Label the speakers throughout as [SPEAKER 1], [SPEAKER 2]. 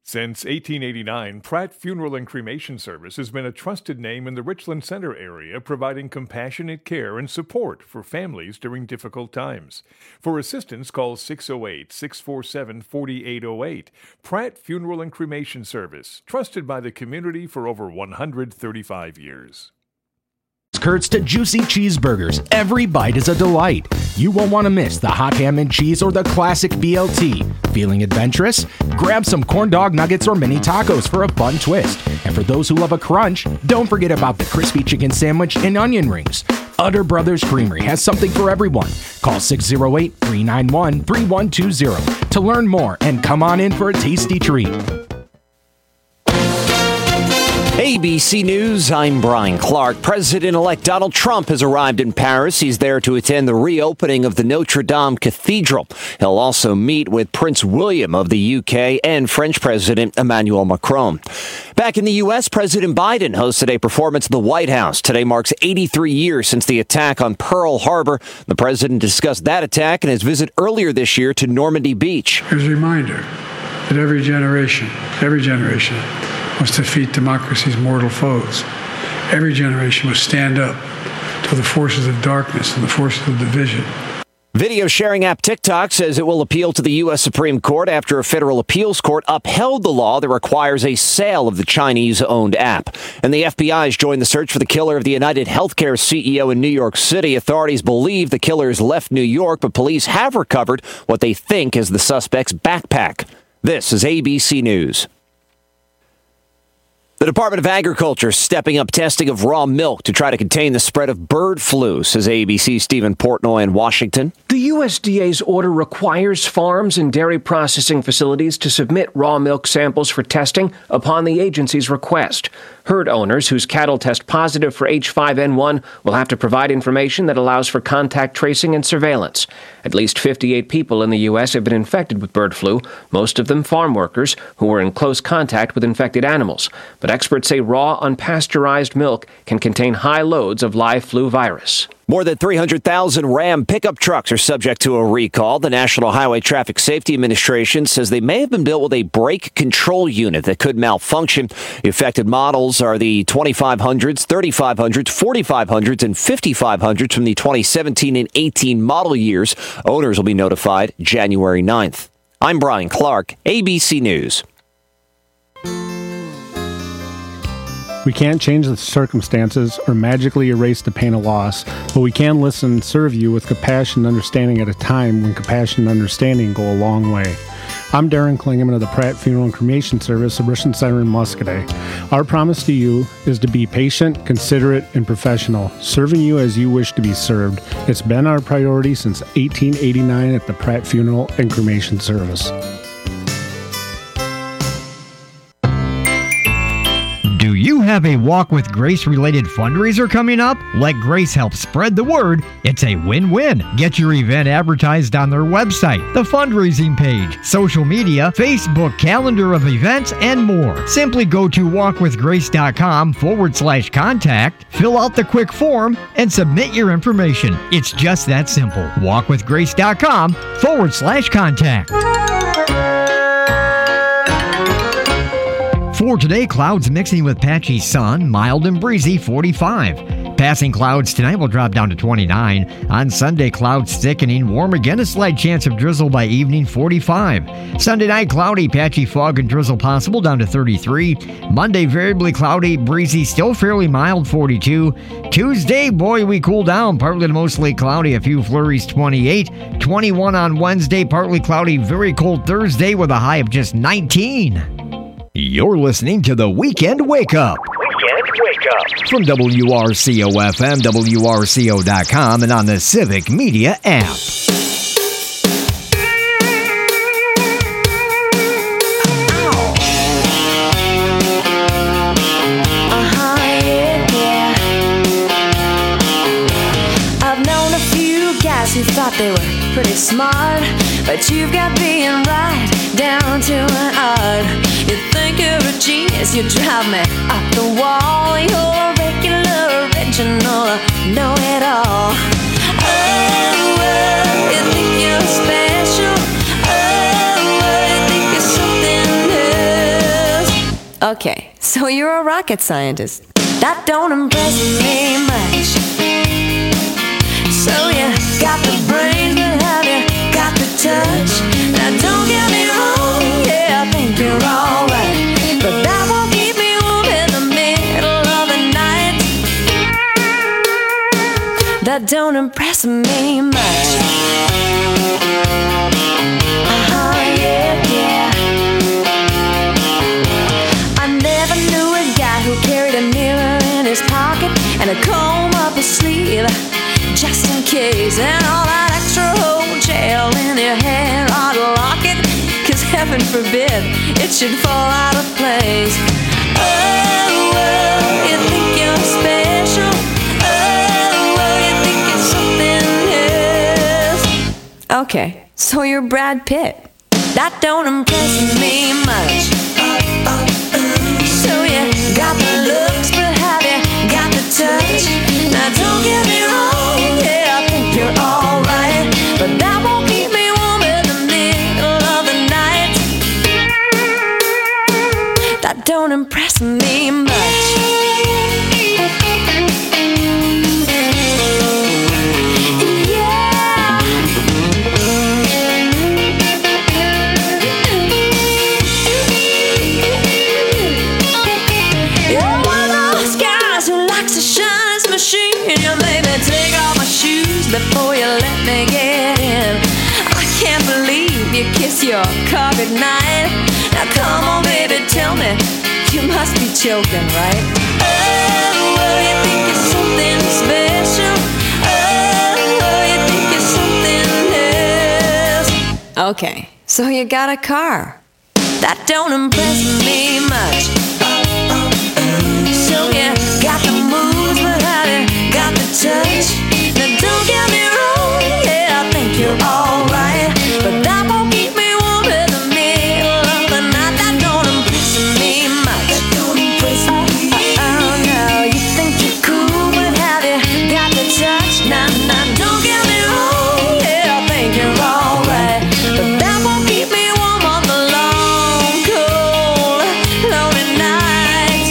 [SPEAKER 1] Since 1889, Pratt Funeral and Cremation Service has been a trusted name in the Richland Center area, providing compassionate care and support for families during difficult times. For assistance, call 608-647-4808. Pratt Funeral and Cremation Service, trusted by the community for over 135 years.
[SPEAKER 2] Kurt's to juicy cheeseburgers. Every bite is a delight. You won't want to miss the hot ham and cheese or the classic BLT. Feeling adventurous? Grab some corn dog nuggets or mini tacos for a fun twist. And for those who love a crunch, don't forget about the crispy chicken sandwich and onion rings. Utter Brothers Creamery has something for everyone. Call 608-391-3120 to learn more and come on in for a tasty treat.
[SPEAKER 3] ABC News, I'm Brian Clark. President-elect Donald Trump has arrived in Paris. He's there to attend the reopening of the Notre Dame Cathedral. He'll also meet with Prince William of the UK and French President Emmanuel Macron. Back in the U.S., President Biden hosted a performance at the White House. Today marks 83 years since the attack on Pearl Harbor. The president discussed that attack and his visit earlier this year to Normandy Beach.
[SPEAKER 4] Here's a reminder that every generation must defeat democracy's mortal foes. Every generation must stand up to the forces of darkness and the forces of division.
[SPEAKER 3] Video sharing app TikTok says it will appeal to the U.S. Supreme Court after a federal appeals court upheld the law that requires a sale of the Chinese-owned app. And the FBI has joined the search for the killer of the United Healthcare CEO in New York City. Authorities believe the killer has left New York, but police have recovered what they think is the suspect's backpack. This is ABC News. The Department of Agriculture is stepping up testing of raw milk to try to contain the spread of bird flu, says ABC's Stephen Portnoy in Washington.
[SPEAKER 5] The USDA's order requires farms and dairy processing facilities to submit raw milk samples for testing upon the agency's request. Herd owners whose cattle test positive for H5N1 will have to provide information that allows for contact tracing and surveillance. At least 58 people in the U.S. have been infected with bird flu, most of them farm workers who were in close contact with infected animals. But experts say raw, unpasteurized milk can contain high loads of live flu virus.
[SPEAKER 3] More than 300,000 Ram pickup trucks are subject to a recall. The National Highway Traffic Safety Administration says they may have been built with a brake control unit that could malfunction. The affected models are the 2500s, 3500s, 4500s, and 5500s from the 2017 and 18 model years. Owners will be notified January 9th. I'm Brian Clark, ABC News.
[SPEAKER 6] We can't change the circumstances or magically erase the pain of loss, but we can listen and serve you with compassion and understanding at a time when compassion and understanding go a long way. I'm Darren Klingeman of the Pratt Funeral and Cremation Service of Richland Center in Muscadet. Our promise to you is to be patient, considerate, and professional, serving you as you wish to be served. It's been our priority since 1889 at the Pratt Funeral and Cremation Service.
[SPEAKER 7] Do you have a Walk with Grace related fundraiser coming up? Let Grace help spread the word. It's a win-win. Get your event advertised on their website, the fundraising page, social media, Facebook calendar of events, and more. Simply go to walkwithgrace.com/contact, fill out the quick form, and submit your information. It's just that simple. walkwithgrace.com/contact. For today, clouds mixing with patchy sun, mild and breezy, 45. Passing clouds tonight will drop down to 29. On Sunday, clouds thickening, warm again, a slight chance of drizzle by evening, 45. Sunday night, cloudy, patchy fog and drizzle possible, down to 33. Monday, variably cloudy, breezy, still fairly mild, 42. Tuesday, boy, we cool down, partly to mostly cloudy, a few flurries, 28. 21 on Wednesday, partly cloudy, very cold Thursday with a high of just 19. You're listening to the Weekend Wake Up. From WRCO-FM, WRCO.com, and on the Civic Media app.
[SPEAKER 8] I've known a few guys who thought they were pretty smart, but you've got being right down to an art. You think you're a genius, you drive me up the wall. You're a regular, original, know-it-all. Oh, you think you're special. Oh, you think you're something new. Okay, so you're a rocket scientist. That don't impress me much. So you got the brains, but have you got the touch? Now don't get me wrong, yeah, I think you're alright, but that won't keep me warm in the middle of the night. That don't impress me much. Yeah. I never knew a guy who carried a mirror in his pocket and a comb up his sleeve, just in case, and all that extra whole gel in your hair ought to lock it, 'cause heaven forbid it should fall out of place. Oh, well, you think you're special. Oh, well, you think it's something else. Okay, so you're Brad Pitt. That don't impress me much. So you got the looks, but have you got the touch? Now don't get me wrong, yeah, I think you're alright, but that won't keep me warm in the middle of the night. That don't impress me much. Before you let me get in, I can't believe you kiss your car goodnight. Now come on, baby, tell me, you must be joking, right? Oh, well, you think it's something special. Oh, you think it's something else. Okay, so you got a car. That don't impress me much. So you got the moves, but have you got the touch? Now don't get me wrong, yeah, I think you're alright, but that won't keep me warm in the middle of the night. That don't impress me much. That don't impress me. Oh no, you think you're cool, but have you got the touch? Nah, don't get me wrong, yeah, I think you're alright, but that won't keep me warm on the long, cold, lonely nights.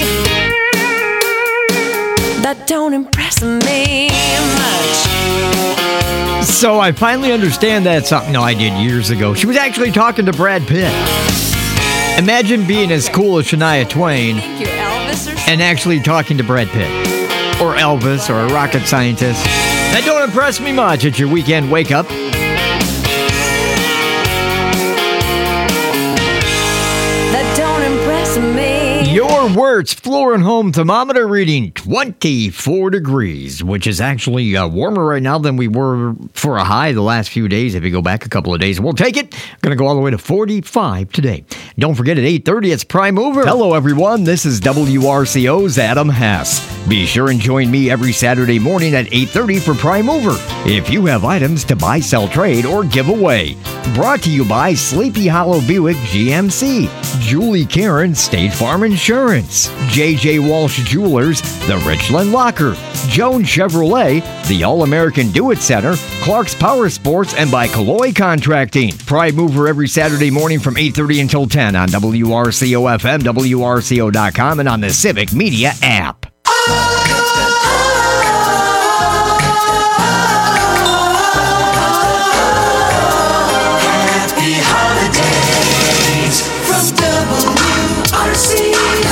[SPEAKER 8] That don't impress me much.
[SPEAKER 7] So I finally understand that song. No, I did years ago. She was actually talking to Brad Pitt. Imagine being as cool as Shania Twain and actually talking to Brad Pitt. Or Elvis or a rocket scientist. That don't impress me much. It's your weekend wake up.
[SPEAKER 8] That don't impress me.
[SPEAKER 7] Your words, floor and home thermometer reading 24 degrees, which is actually warmer right now than we were for a high the last few days. If you go back a couple of days, we'll take it. Going to go all the way to 45 today. Don't forget at 8:30, it's Prime Mover. Hello, everyone. This is WRCO's Adam Hess. Be sure and join me every Saturday morning at 8:30 for Prime Mover. If you have items to buy, sell, trade, or give away. Brought to you by Sleepy Hollow Buick GMC, Julie Karen State Farm Insurance, J.J. Walsh Jewelers, The Richland Locker, Jones Chevrolet, the All-American Do-It Center, Clark's Power Sports, and by Calloy Contracting. Prime Mover every Saturday morning from 8:30 until 10 on WRCO-FM, WRCO.com, and on the Civic Media app.
[SPEAKER 9] Happy holidays from WRCO.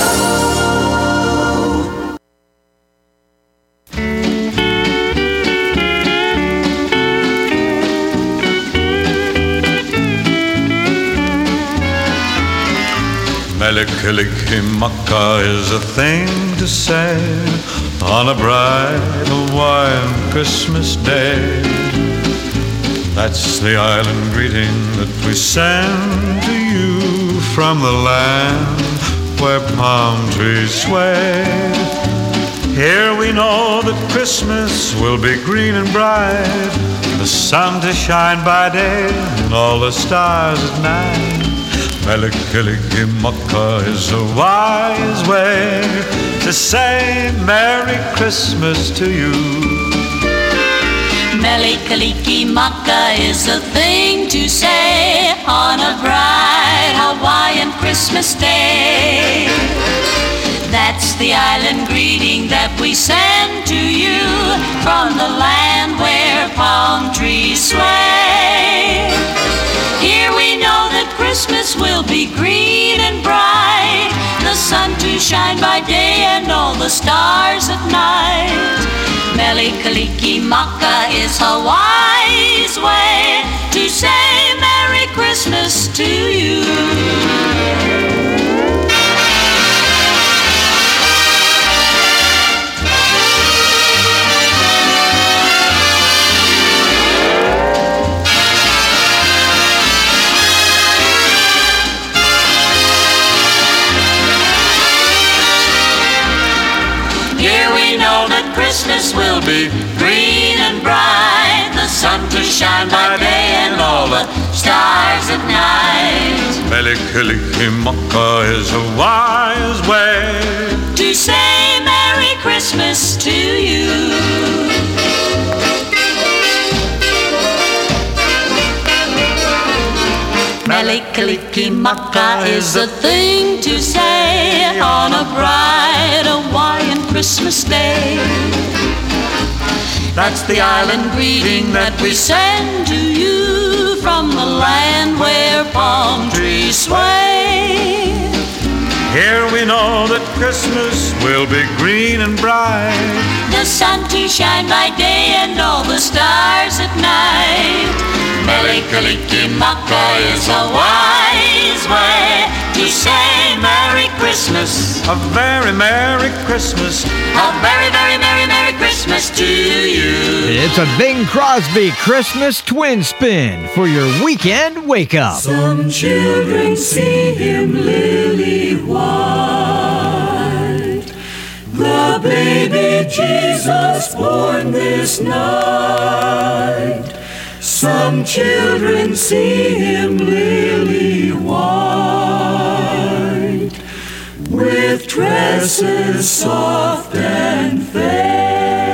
[SPEAKER 10] Mele Kalikimaka is a thing to say on a bright Hawaiian Christmas day. That's the island greeting that we send to you from the land where palm trees sway. Here we know that Christmas will be green and bright, the sun to shine by day and all the stars at night. Mele Kalikimaka is a wise way to say Merry Christmas to you.
[SPEAKER 11] Mele Kalikimaka is a thing to say on a bright Hawaiian Christmas day. That's the island greeting that we send to you from the land where palm trees sway. Here we know that Christmas will be green and bright, the sun to shine by day and all the stars at night. Mele Kalikimaka is Hawaii's way to say Merry Christmas to you. Christmas will be green and bright, the sun to shine by day and all the stars at night.
[SPEAKER 10] Mele Kalikimaka is a wise way
[SPEAKER 11] to say Merry Christmas to you. Mele Kalikimaka is a thing to say on a bright Hawaiian Christmas day. That's the island greeting that we send to you from the land where palm trees sway.
[SPEAKER 10] Here we know that Christmas will be green and bright,
[SPEAKER 11] the sun to shine by day and all the stars at night. Mele Kalikimaka is a wise way to say Merry Christmas.
[SPEAKER 10] A very Merry Christmas.
[SPEAKER 11] A very, very Merry, Merry Christmas to you.
[SPEAKER 7] It's a Bing Crosby Christmas twin spin for your weekend wake up.
[SPEAKER 9] Some children see him lily white, the baby Jesus born this night. Some children see him lily white, with dresses soft and fair.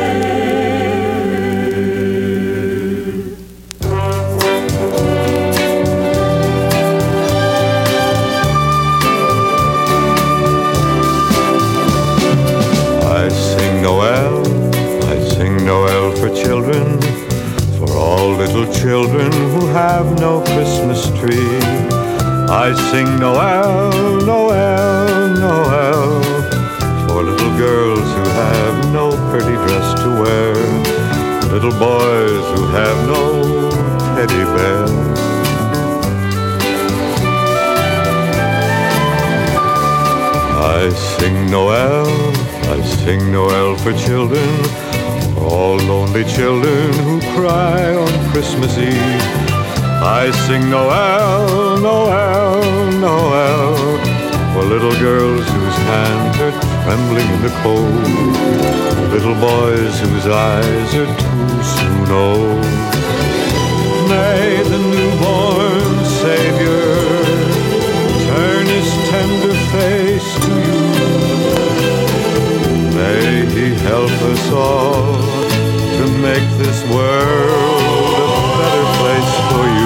[SPEAKER 10] I sing Noel for children, for all little children who have no Christmas tree. I sing Noel, Noel, Noel, for little girls who have no pretty dress to wear, little boys who have no teddy bear. I sing Noel for children, for all lonely children who cry on Christmas Eve. I sing Noel, Noel, Noel, for little girls whose hands are trembling in the cold, little boys whose eyes are too soon old. May the newborn Savior turn his tender face to you. May he help us all to make this world a better place for you.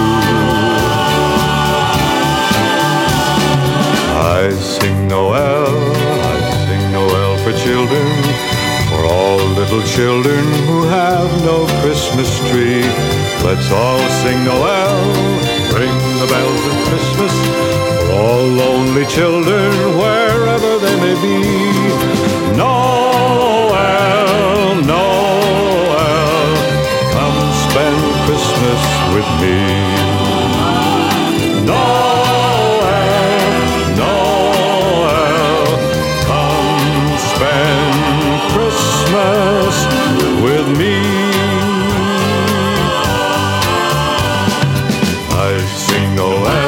[SPEAKER 10] I sing Noel for children, for all little children who have no Christmas tree. Let's all sing Noel, ring the bells of Christmas, for all lonely children wherever they may be. Noel, Noel, come spend Christmas with me. Noel, Noel, come spend Christmas with me. I sing Noel.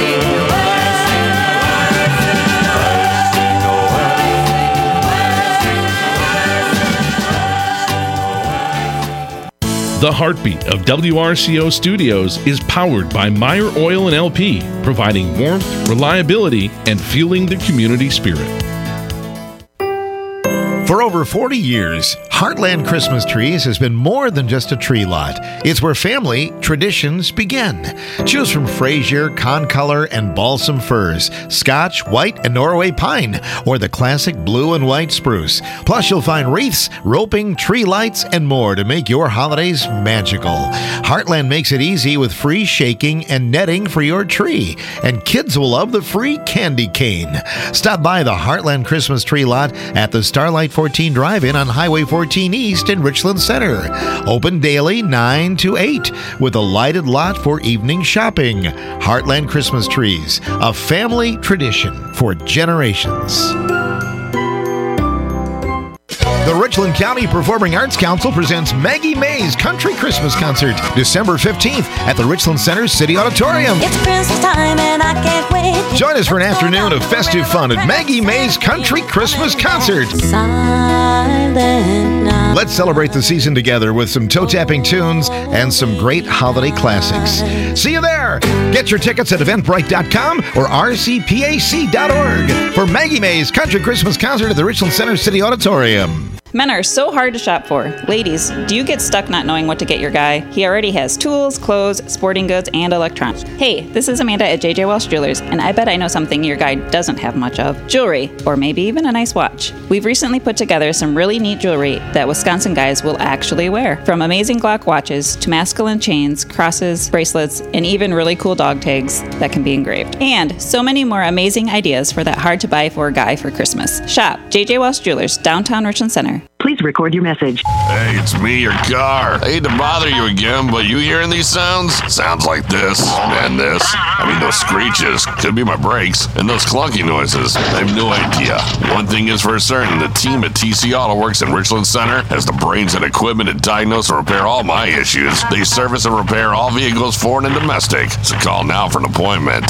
[SPEAKER 12] The heartbeat of WRCO Studios is powered by Meyer Oil and LP, providing warmth, reliability, and fueling the community spirit.
[SPEAKER 13] For over 40 years, Heartland Christmas Trees has been more than just a tree lot. It's where family traditions begin. Choose from Fraser, Concolor, and Balsam firs, Scotch, White, and Norway pine, or the classic blue and white spruce. Plus, you'll find wreaths, roping, tree lights, and more to make your holidays magical. Heartland makes it easy with free shaking and netting for your tree. And kids will love the free candy cane. Stop by the Heartland Christmas Tree lot at the Starlight 14 Drive-In on Highway 14 East in Richland Center. Open daily 9 to 8 with a lighted lot for evening shopping. Heartland Christmas Trees, a family tradition for generations. The Richland County Performing Arts Council presents Maggie May's Country Christmas Concert, December 15th at the Richland Center City Auditorium.
[SPEAKER 14] It's Christmas time and I can't wait.
[SPEAKER 13] Join us for an afternoon of festive fun at Maggie May's Country Christmas Concert. Let's celebrate the season together with some toe-tapping tunes and some great holiday classics. See you there! Get your tickets at eventbrite.com or rcpac.org for Maggie May's Country Christmas Concert at the Richland Center City Auditorium.
[SPEAKER 15] Men are so hard to shop for. Ladies, do you get stuck not knowing what to get your guy? He already has tools, clothes, sporting goods, and electronics. Hey, this is Amanda at JJ Welsh Jewelers, and I bet I know something your guy doesn't have much of. Jewelry, or maybe even a nice watch. We've recently put together some really neat jewelry that Wisconsin guys will actually wear. From amazing Glock watches to masculine chains, crosses, bracelets, and even really cool dog tags that can be engraved. And so many more amazing ideas for that hard to buy for guy for Christmas. Shop JJ Welsh Jewelers, downtown Richland Center.
[SPEAKER 16] Please record your message.
[SPEAKER 17] Hey, it's me, your car. I hate to bother you again, but you hearing these sounds? Sounds like this and this. I mean, those screeches. Could be my brakes. And those clunky noises. I have no idea. One thing is for certain, the team at TC Auto Works in Richland Center has the brains and equipment to diagnose and repair all my issues. They service and repair all vehicles, foreign and domestic. So call now for an appointment.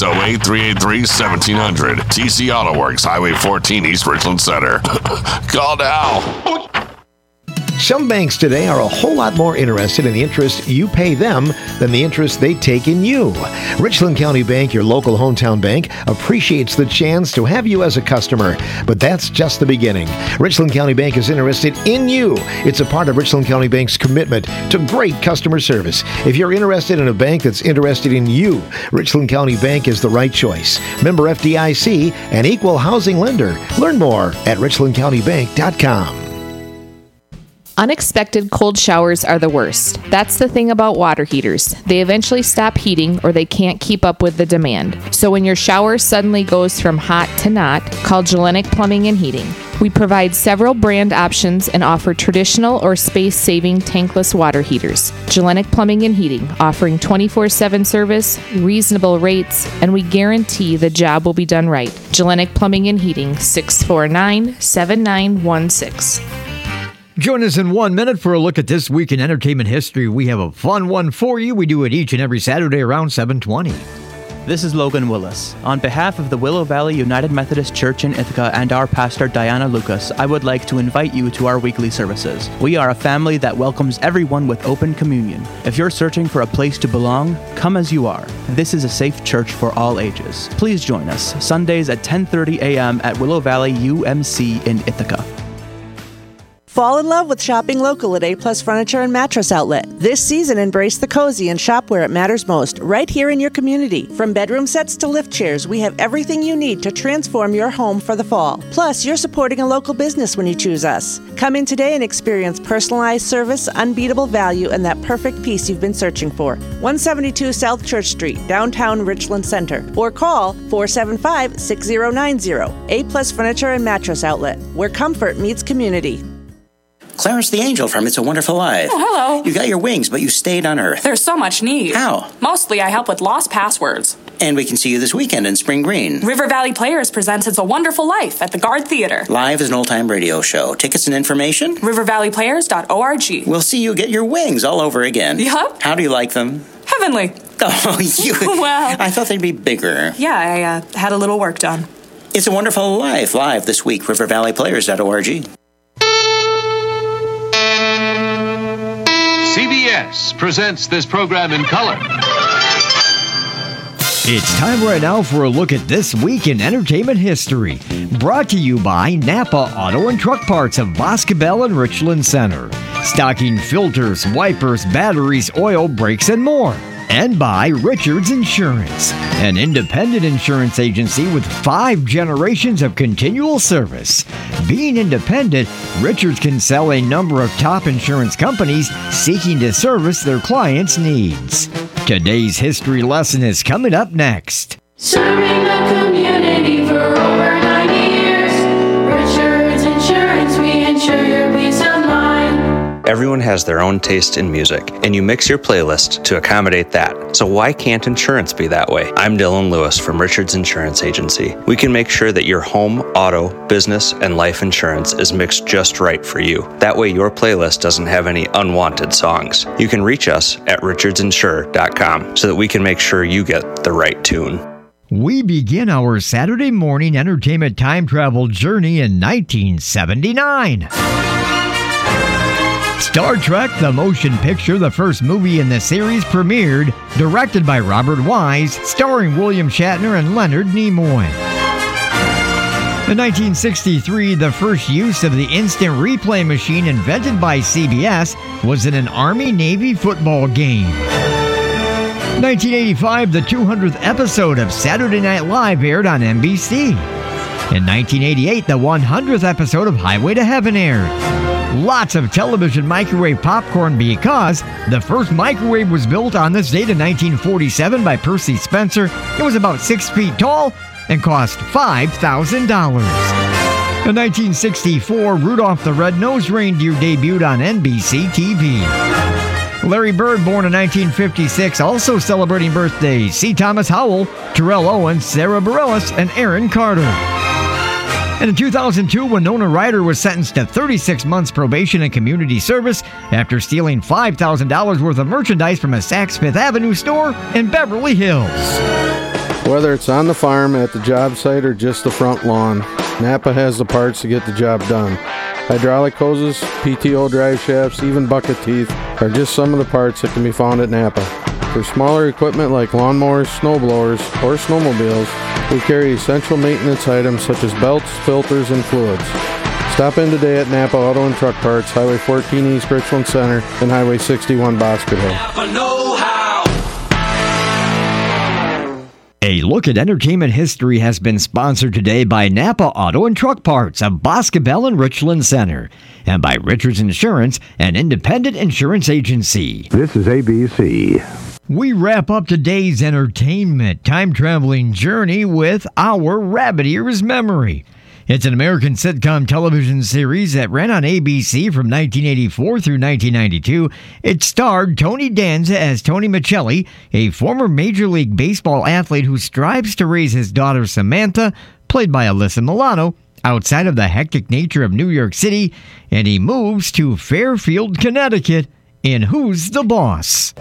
[SPEAKER 17] 608-383-1700. TC Auto Works, Highway 14 East Richland Center. Call now.
[SPEAKER 13] Some banks today are a whole lot more interested in the interest you pay them than the interest they take in you. Richland County Bank, your local hometown bank, appreciates the chance to have you as a customer, but that's just the beginning. Richland County Bank is interested in you. It's a part of Richland County Bank's commitment to great customer service. If you're interested in a bank that's interested in you, Richland County Bank is the right choice. Member FDIC, an equal housing lender. Learn more at richlandcountybank.com.
[SPEAKER 18] Unexpected cold showers are the worst. That's the thing about water heaters. They eventually stop heating or they can't keep up with the demand. So when your shower suddenly goes from hot to not, call Gellenic Plumbing and Heating. We provide several brand options and offer traditional or space-saving tankless water heaters. Gellenic Plumbing and Heating, offering 24/7 service, reasonable rates, and we guarantee the job will be done right. Gellenic Plumbing and Heating, 649-7916.
[SPEAKER 7] Join us in 1 minute for a look at this week in entertainment history. We have a fun one for you. We do it each and every Saturday around 7:20.
[SPEAKER 19] This is Logan Willis. On behalf of the Willow Valley United Methodist Church in Ithaca and our pastor Diana Lucas, I would like to invite you to our weekly services. We are a family that welcomes everyone with open communion. If you're searching for a place to belong, come as you are. This is a safe church for all ages. Please join us Sundays at 10:30 a.m. at Willow Valley UMC in Ithaca.
[SPEAKER 20] Fall in love with shopping local at A-Plus Furniture and Mattress Outlet. This season, embrace the cozy and shop where it matters most, right here in your community. From bedroom sets to lift chairs, we have everything you need to transform your home for the fall. Plus, you're supporting a local business when you choose us. Come in today and experience personalized service, unbeatable value, and that perfect piece you've been searching for. 172 South Church Street, downtown Richland Center. Or call 475-6090. A-Plus Furniture and Mattress Outlet, where comfort meets community.
[SPEAKER 21] Clarence the Angel from It's a Wonderful Life.
[SPEAKER 22] Oh, hello.
[SPEAKER 21] You got your wings, but you stayed on Earth.
[SPEAKER 22] There's so much need.
[SPEAKER 21] How?
[SPEAKER 22] Mostly I help with lost passwords.
[SPEAKER 21] And we can see you this weekend in Spring Green.
[SPEAKER 22] River Valley Players presents It's a Wonderful Life at the Guard Theater.
[SPEAKER 21] Live is an old-time radio show. Tickets and information?
[SPEAKER 22] rivervalleyplayers.org.
[SPEAKER 21] We'll see you get your wings all over again.
[SPEAKER 22] Yup.
[SPEAKER 21] How do you like them?
[SPEAKER 22] Heavenly.
[SPEAKER 21] Oh, you...
[SPEAKER 22] Well...
[SPEAKER 21] I thought they'd be bigger.
[SPEAKER 22] Yeah, I had a little work done.
[SPEAKER 21] It's a Wonderful Life, live this week, rivervalleyplayers.org.
[SPEAKER 23] CBS presents this program in color.
[SPEAKER 7] It's time right now for a look at This Week in Entertainment History. Brought to you by Napa Auto and Truck Parts of Boscobel and Richland Center. Stocking filters, wipers, batteries, oil, brakes, and more. And by Richards Insurance, an independent insurance agency with 5 generations of continual service. Being independent, Richards can sell a number of top insurance companies seeking to service their clients' needs. Today's history lesson is coming up next.
[SPEAKER 9] Serving the community for over 90 years. Richards Insurance, we insure your peace of mind.
[SPEAKER 1] Everyone has their own taste in music, and you mix your playlist to accommodate that. So why can't insurance be that way? I'm Dylan Lewis from Richards Insurance Agency. We can make sure that your home, auto, business, and life insurance is mixed just right for you. That way your playlist doesn't have any unwanted songs. You can reach us at richardsinsure.com so that we can make sure you get the right tune.
[SPEAKER 7] We begin our Saturday morning entertainment time travel journey in 1979. Star Trek, the motion picture, the first movie in the series, premiered, directed by Robert Wise, starring William Shatner and Leonard Nimoy. In 1963, the first use of the instant replay machine invented by CBS was in an Army-Navy football game. 1985, the 200th episode of Saturday Night Live aired on NBC. In 1988, the 100th episode of Highway to Heaven aired. Lots of television microwave popcorn because the first microwave was built on this date in 1947 by Percy Spencer. It was about 6 feet tall and cost $5,000. In 1964, Rudolph the Red-Nosed Reindeer debuted on NBC TV. Larry Bird, born in 1956, also celebrating birthdays. C. Thomas Howell, Terrell Owens, Sarah Bareilles, and Aaron Carter. And in 2002, Winona Ryder was sentenced to 36 months probation and community service after stealing $5,000 worth of merchandise from a Saks Fifth Avenue store in Beverly Hills.
[SPEAKER 16] Whether it's on the farm, at the job site, or just the front lawn, Napa has the parts to get the job done. Hydraulic hoses, PTO drive shafts, even bucket teeth are just some of the parts that can be found at Napa. For smaller equipment like lawnmowers, snowblowers, or snowmobiles, we carry essential maintenance items such as belts, filters, and fluids. Stop in today at Napa Auto and Truck Parts, Highway 14 East Richland Center, and Highway 61 Boscobel.
[SPEAKER 7] A look at entertainment history has been sponsored today by Napa Auto and Truck Parts of Boscobel and Richland Center, and by Richards Insurance, an independent insurance agency.
[SPEAKER 23] This is ABC.
[SPEAKER 7] We wrap up today's entertainment time-traveling journey with our Rabbit Ears Memory. It's an American sitcom television series that ran on ABC from 1984 through 1992. It starred Tony Danza as Tony Michelli, a former Major League Baseball athlete who strives to raise his daughter Samantha, played by Alyssa Milano, outside of the hectic nature of New York City, and he moves to Fairfield, Connecticut in Who's the Boss?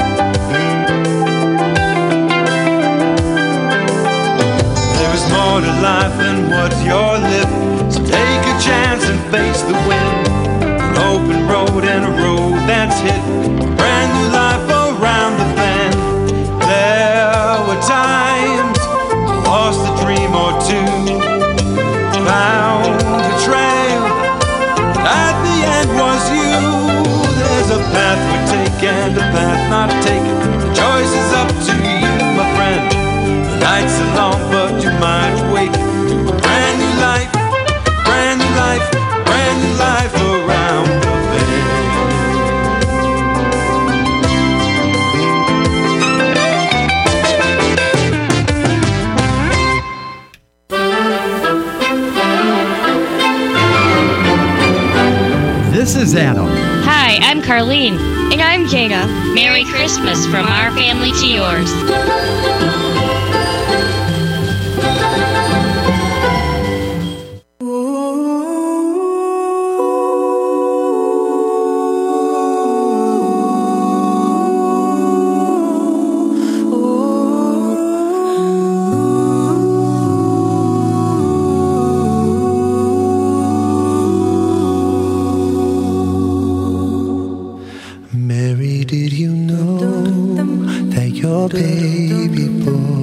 [SPEAKER 9] More to life than what's your lip. So take a chance and face the wind. An open road and a road that's hit. A brand new life around the bend. There were times I lost a dream or two. Found a trail, and at the end was you. There's a path we take and a path not taken. The choice is up to you, my friend. The nights are long, but you might wake to a brand new life, brand new life, brand new life around the
[SPEAKER 7] bend. This is Adam.
[SPEAKER 24] Hi, I'm Carlene. And I'm Jada. Merry Christmas from our family to yours.
[SPEAKER 9] Mary, did you know that your baby boy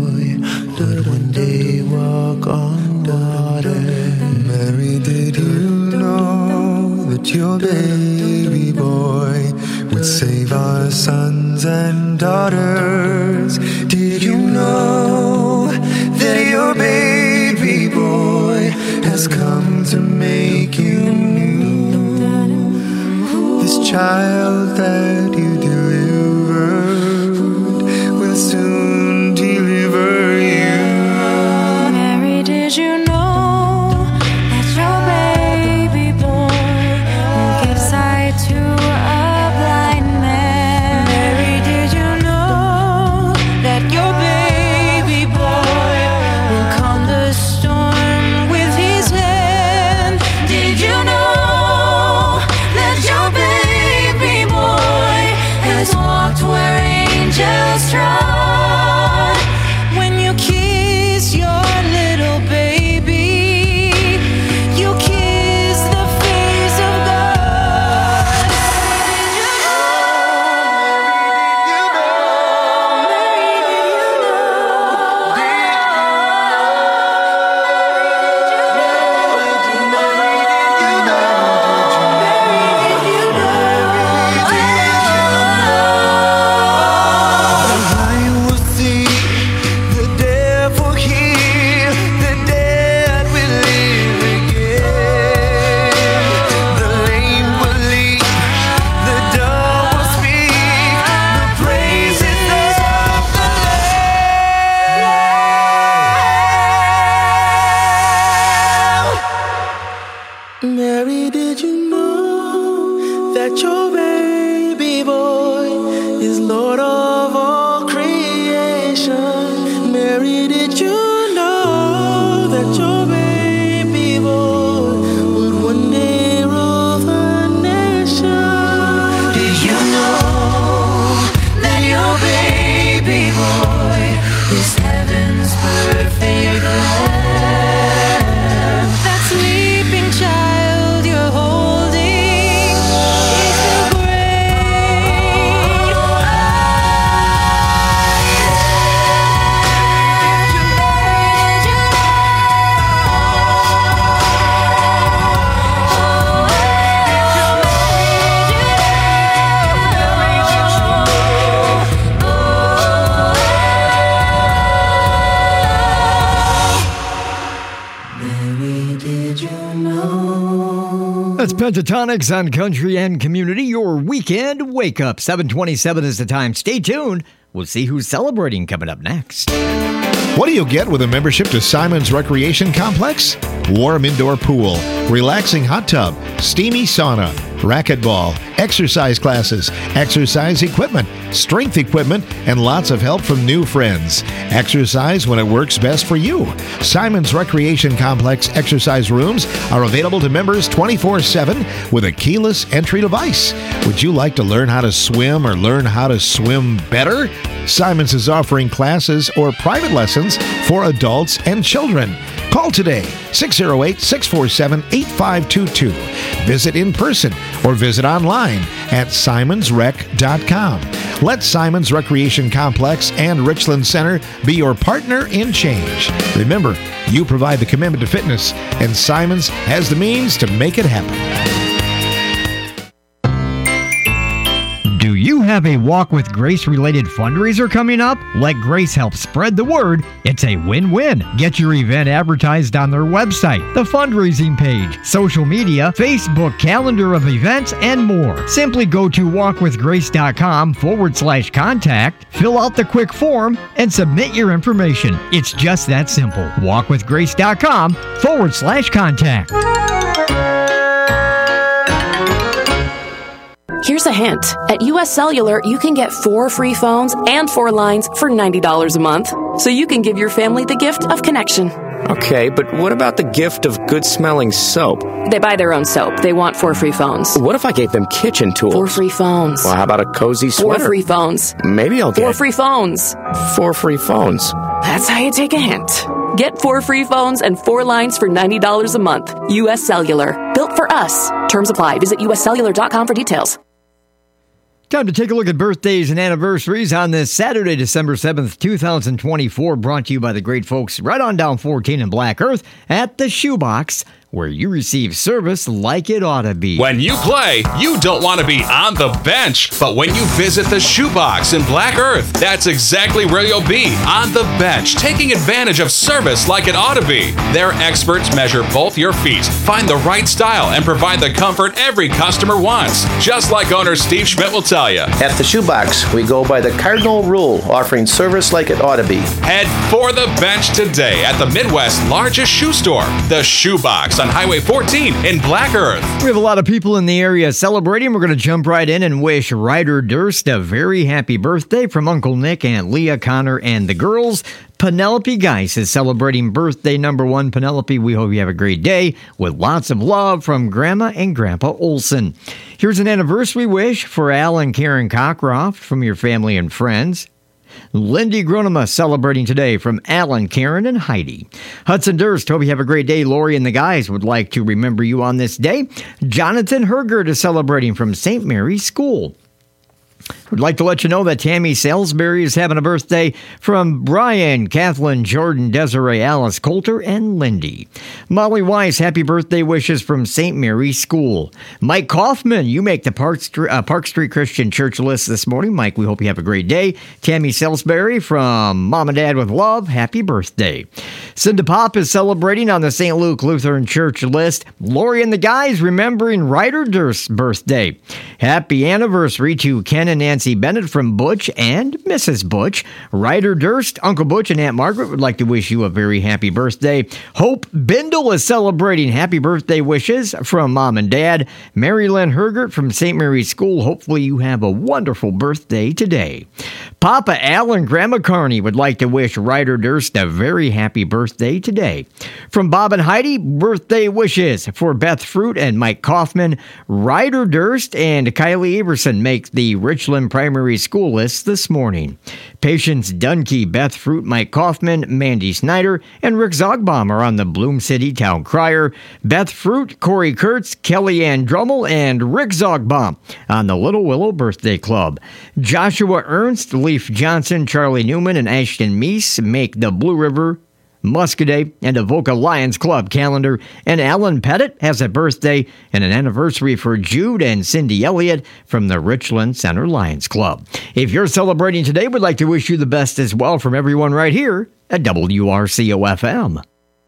[SPEAKER 2] your baby boy would save our sons and daughters. Did you know that your baby boy has come to make you new? This child that you delivered will soon deliver you.
[SPEAKER 8] Mary, did you know that your baby boy will give sight to a blind man? Mary, did you know that your baby boy will calm the storm with his hand? Did you know that your baby boy has walked where angels trod? When you kiss your little baby, you kiss the face of God.
[SPEAKER 2] I will see the devil heal, the dead will live again. The lame will leap, the dumb will speak, the praises of the Lamb. Mary, did you know that your baby boy is Lord of all creation? Mary, did you know that your baby boy would one day rule the nation? Did you know that your baby boy is heaven's perfect lamb? That sleeping child you're holding is the great Mary, did you know?
[SPEAKER 7] That's Pentatonics on Country and Community, your weekend wake up. 7:27 is the time. Stay tuned. We'll see who's celebrating coming up next.
[SPEAKER 13] What do you get with a membership to Simon's Recreation Complex? Warm indoor pool, relaxing hot tub, steamy sauna, racquetball, exercise classes, exercise equipment, strength equipment, and lots of help from new friends. Exercise when it works best for you. Simon's Recreation Complex exercise rooms are available to members 24/7 with a keyless entry device. Would you like to learn how to swim or learn how to swim better? Simon's is offering classes or private lessons for adults and children. Call today, 608-647-8522. Visit in person or visit online at simonsrec.com. Let Simon's Recreation Complex and Richland Center be your partner in change. Remember, you provide the commitment to fitness, and Simon's has the means to make it happen.
[SPEAKER 7] Do you have a Walk with Grace related fundraiser coming up? Let Grace help spread the word. It's a win-win. Get your event advertised on their website, the fundraising page, social media, Facebook calendar of events, and more. Simply go to walkwithgrace.com/contact, fill out the quick form, and submit your information. It's just that simple. walkwithgrace.com/contact.
[SPEAKER 4] Here's a hint. At US Cellular, you can get 4 free phones and 4 lines for $90 a month. So you can give your family the gift of connection.
[SPEAKER 5] Okay, but what about the gift of good-smelling soap?
[SPEAKER 4] They buy their own soap. They want 4 free phones.
[SPEAKER 5] What if I gave them kitchen tools?
[SPEAKER 4] 4 free phones.
[SPEAKER 5] Well, how about a cozy sweater?
[SPEAKER 4] 4 free phones.
[SPEAKER 5] Maybe I'll get
[SPEAKER 4] 4 free phones.
[SPEAKER 5] 4 free phones.
[SPEAKER 4] That's how you take a hint. Get 4 free phones and 4 lines for $90 a month. US Cellular. Built for us. Terms apply. Visit uscellular.com for details.
[SPEAKER 7] Time to take a look at birthdays and anniversaries on this Saturday, December 7th, 2024, brought to you by the great folks right on down 14 in Black Earth at the Shoebox, where you receive service like it ought to be.
[SPEAKER 3] When you play, you don't want to be on the bench. But when you visit the Shoebox in Black Earth, that's exactly where you'll be, on the bench, taking advantage of service like it ought to be. Their experts measure both your feet, find the right style, and provide the comfort every customer wants. Just like owner Steve Schmidt will tell you.
[SPEAKER 6] At the Shoebox, we go by the cardinal rule, offering service like it ought to be.
[SPEAKER 3] Head for the bench today at the Midwest's largest shoe store, the Shoebox on Highway 14 in Black Earth.
[SPEAKER 7] We have a lot of people in the area celebrating. We're going to jump right in and wish Ryder Durst a very happy birthday from Uncle Nick, Aunt Leah, Connor, and the girls. Penelope Geis is celebrating birthday number 1. Penelope, we hope you have a great day with lots of love from Grandma and Grandpa Olson. Here's an anniversary wish for Al and Karen Cockcroft from your family and friends. Lindy Gronema celebrating today from Alan, Karen, and Heidi. Hudson Durst, hope you have a great day. Lori and the guys would like to remember you on this day. Jonathan Hergert is celebrating from St. Mary's School. Would like to let you know that Tammy Salisbury is having a birthday from Brian, Kathleen, Jordan, Desiree, Alice, Coulter, and Lindy. Molly Weiss, happy birthday wishes from St. Mary's School. Mike Kaufman, you make the Park Street Christian Church list this morning. Mike, we hope you have a great day. Tammy Salisbury from Mom and Dad with Love, happy birthday. Cinda Pop is celebrating on the St. Luke Lutheran Church list. Lori and the guys remembering Ryder Durst's birthday. Happy anniversary to Ken and Nancy Bennett from Butch and Mrs. Butch. Ryder Durst, Uncle Butch, and Aunt Margaret would like to wish you a very happy birthday. Hope Bindle is celebrating happy birthday wishes from Mom and Dad. Mary Lynn Hergert from St. Mary's School. Hopefully you have a wonderful birthday today. Papa Al and Grandma Carney would like to wish Ryder Durst a very happy birthday today. From Bob and Heidi, birthday wishes for Beth Fruit and Mike Kaufman. Ryder Durst and Kylie Aberson make the Richland Primary School list this morning. Patience Dunkey, Beth Fruit, Mike Kaufman, Mandy Snyder, and Rick Zogbaum are on the Bloom City Town Crier. Beth Fruit, Corey Kurtz, Kellyanne Drummel, and Rick Zogbaum on the Little Willow Birthday Club. Joshua Ernst, Leaf Johnson, Charlie Newman, and Ashton Meese make the Blue River Muscadet and Avoca Lions Club calendar, and Alan Pettit has a birthday and an anniversary for Jude and Cindy Elliott from the Richland Center Lions Club. If you're celebrating today, we'd like to wish you the best as well from everyone right here at WRCO-FM.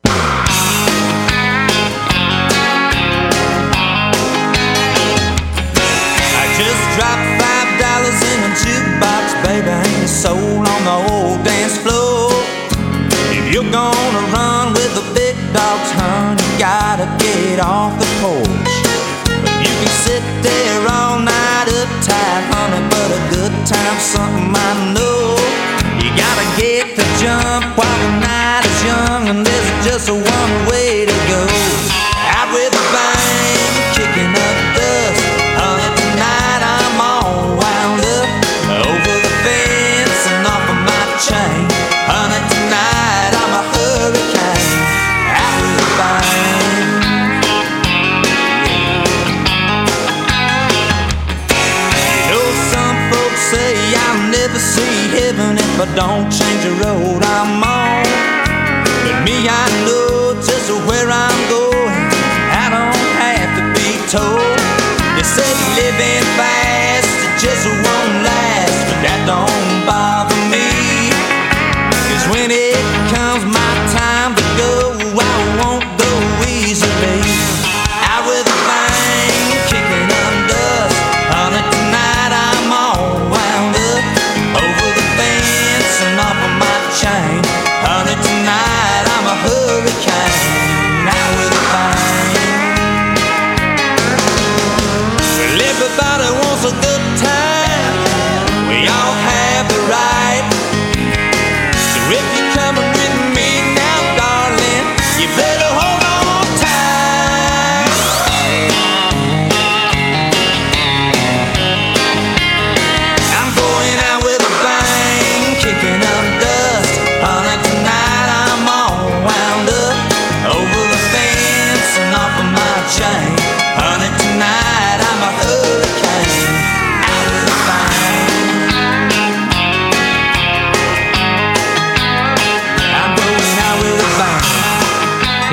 [SPEAKER 2] I just dropped $5 in a jukebox, baby, ain't a soul on the old dance floor. If you're gonna run with the big dogs, hon, you gotta get off the porch. You can sit there all night uptight, honey, but a good time's something I know. You gotta get the jump while the night is young, and there's just one way to go. Out with a bang, kicking up dust, honey, tonight I'm all wound up. Over the fence and off of my chain, honey, tonight I'm a hurricane. Out with a bang. You know some folks say I'll never see heaven if I don't change the road I'm on. But me, I know just where I'm going. I don't have to be told. They say living fast, it just won't last, but that don't bother me. 'Cause when it comes my time to go, I won't go easily. Out with a bang, kicking up dust, honey, tonight I'm all wound up. Over the fence and off of my chain, honey, tonight I'm a hurricane.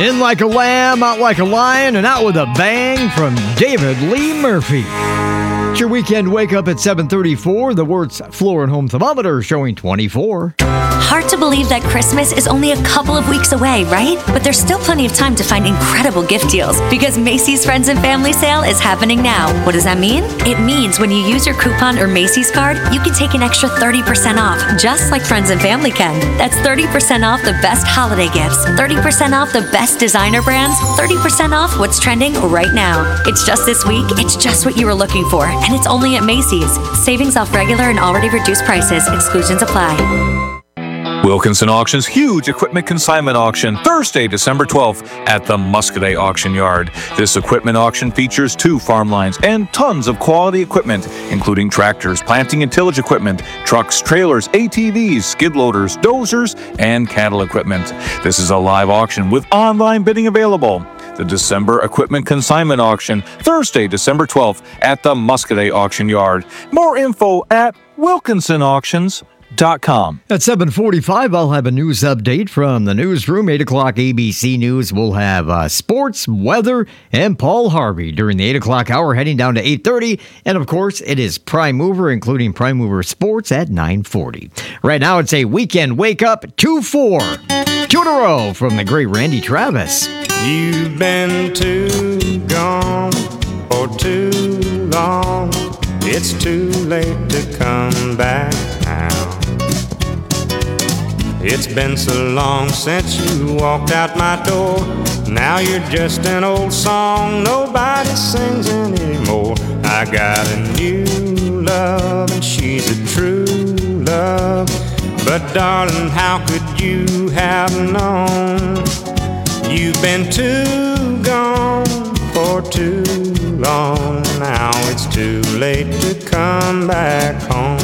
[SPEAKER 7] In Like a Lamb, Out Like a Lion, and Out with a Bang from David Lee Murphy. It's your weekend wake up at 7:34. The Wertz Floor and Home Thermometer showing 24.
[SPEAKER 14] Hard to believe that Christmas is only a couple of weeks away, right? But there's still plenty of time to find incredible gift deals because Macy's Friends and Family Sale is happening now. What does that mean? It means when you use your coupon or Macy's card, you can take an extra 30% off, just like Friends and Family can. That's 30% off the best holiday gifts, 30% off the best designer brands, 30% off what's trending right now. It's just this week. It's just what you were looking for, and it's only at Macy's. Savings off regular and already reduced prices. Exclusions apply.
[SPEAKER 10] Wilkinson Auction's huge equipment consignment auction, Thursday, December 12th at the Muscadet Auction Yard. This equipment auction features 2 farm lines and tons of quality equipment, including tractors, planting and tillage equipment, trucks, trailers, ATVs, skid loaders, dozers, and cattle equipment. This is a live auction with online bidding available. The December Equipment Consignment Auction, Thursday, December 12th at the Muscadet Auction Yard. More info at wilkinsonauctions.com.
[SPEAKER 7] At 7:45, I'll have a news update from the newsroom. 8 o'clock ABC News will have sports, weather, and Paul Harvey during the 8 o'clock hour, heading down to 8:30. And, of course, it is Prime Mover, including Prime Mover Sports at 9:40. Right now, it's a weekend wake-up 2-4. 2 in a row from the great Randy Travis.
[SPEAKER 9] You've been too gone for too long. It's too late to come back now. It's been so long since you walked out my door. Now you're just an old song nobody sings anymore. I got a new love and she's a true love. But darling, how could you have known? You've been too gone for too long. Now it's too late to come back home.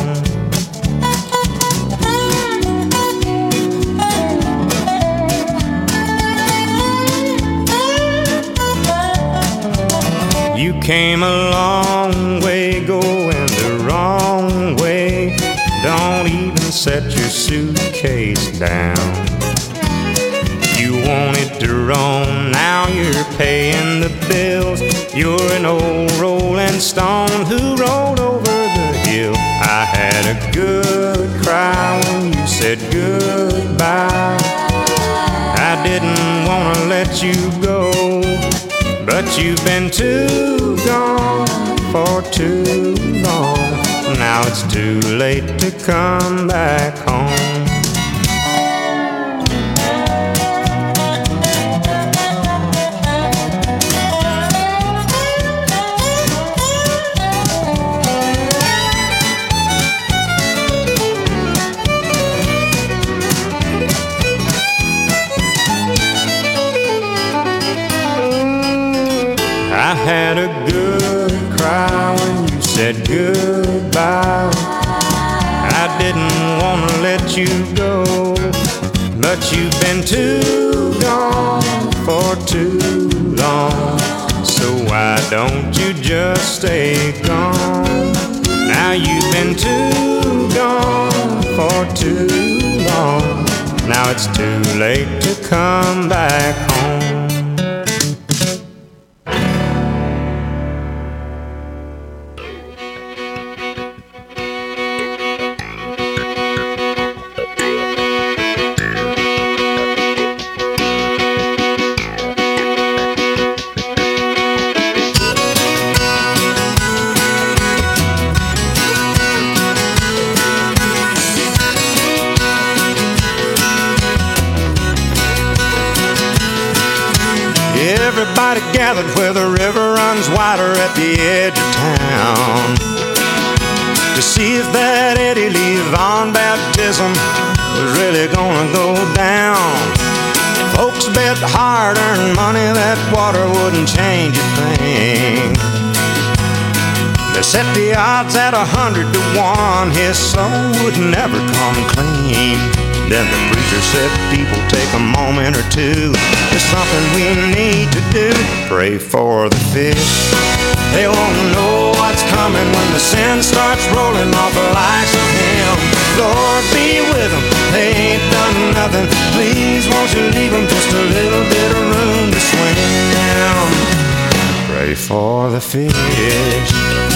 [SPEAKER 9] You came a long way going the wrong way. Don't even set your suitcase down. You wanted to roam, now you're paying the bills. You're an old rolling stone who rolled over the hill. I had a good cry when you said goodbye. I didn't want to let you go, but you've been too gone for too long. Now it's too late to come back home. I had a good cry when you said goodbye. I didn't want to let you go, but you've been too gone for too long. So why don't you just stay gone? Now you've been too gone for too long. Now it's too late to come back home. Everybody gathered where the river runs wider at the edge of town to see if that Eddie Lee Von baptism was really gonna go down. Folks bet hard-earned money that water wouldn't change a thing. They set the odds at 100 to 1. His soul would never come clean. Then the preacher said, people take a moment or two. There's something we need to do. Pray for the fish. They won't know what's coming when the sin starts rolling off the likes of him. Lord, be with them. They ain't done nothing. Please, won't you leave them just a little bit of room to swim. Pray for the fish.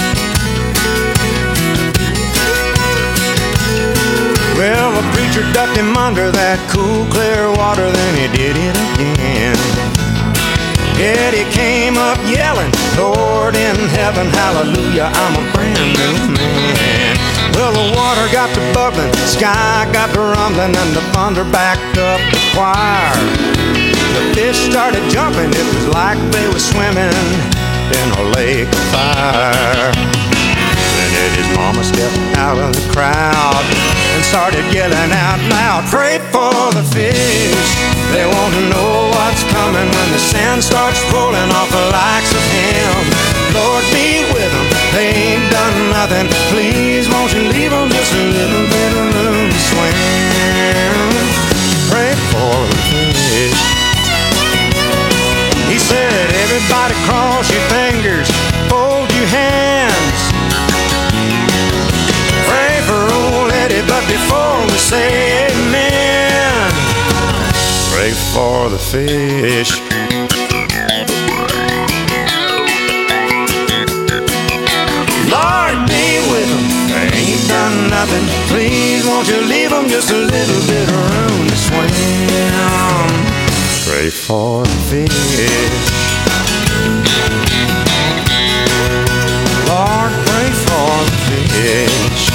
[SPEAKER 9] Well, the preacher ducked him under that cool, clear water, then he did it again. Yet he came up yelling, Lord in heaven, hallelujah, I'm a brand new man. Well, the water got to bubbling, the sky got to rumbling, and the thunder backed up the choir. The fish started jumping, it was like they were swimming in a lake of fire. Then his mama stepped out of the crowd and started yelling out loud, pray for the fish. They won't know what's coming when the sand starts rolling off the likes of him. Lord, be with them. They ain't done nothing. Please, won't you leave them just a little bit of room to swim. Pray for the fish. He said, everybody cross your fingers, fold your hands. Pray for old Eddie, but before we say amen, pray for the fish. Lord, be with them. They ain't done nothing. Please, won't you leave them just a little bit of room to swim. Pray for the fish. Lord, pray for the fish.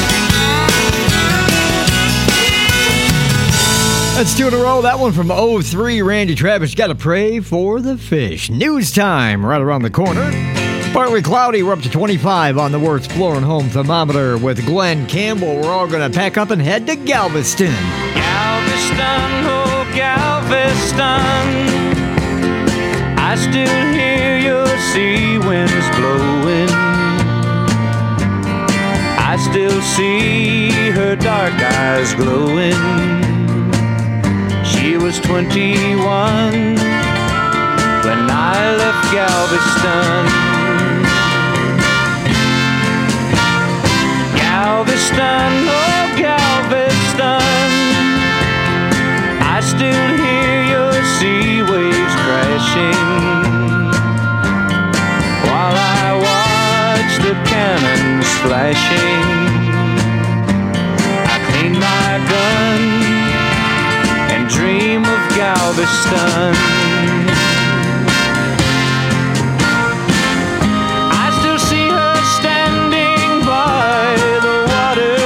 [SPEAKER 7] That's two in a row. That one from 03, Randy Travis. Got to pray for the fish. News time right around the corner. Partly cloudy. We're up to 25 on the Wertz Floor and Home Thermometer with Glenn Campbell. We're all going to pack up and head to Galveston.
[SPEAKER 2] Galveston, oh Galveston, I still hear your sea winds blowing. I still see her dark eyes glowing. She was 21 when I left Galveston. Galveston, oh Galveston, I still hear your sea waves crashing while I watch the cannons flashing. I clean my gun and dream of Galveston. I still see her standing by the water,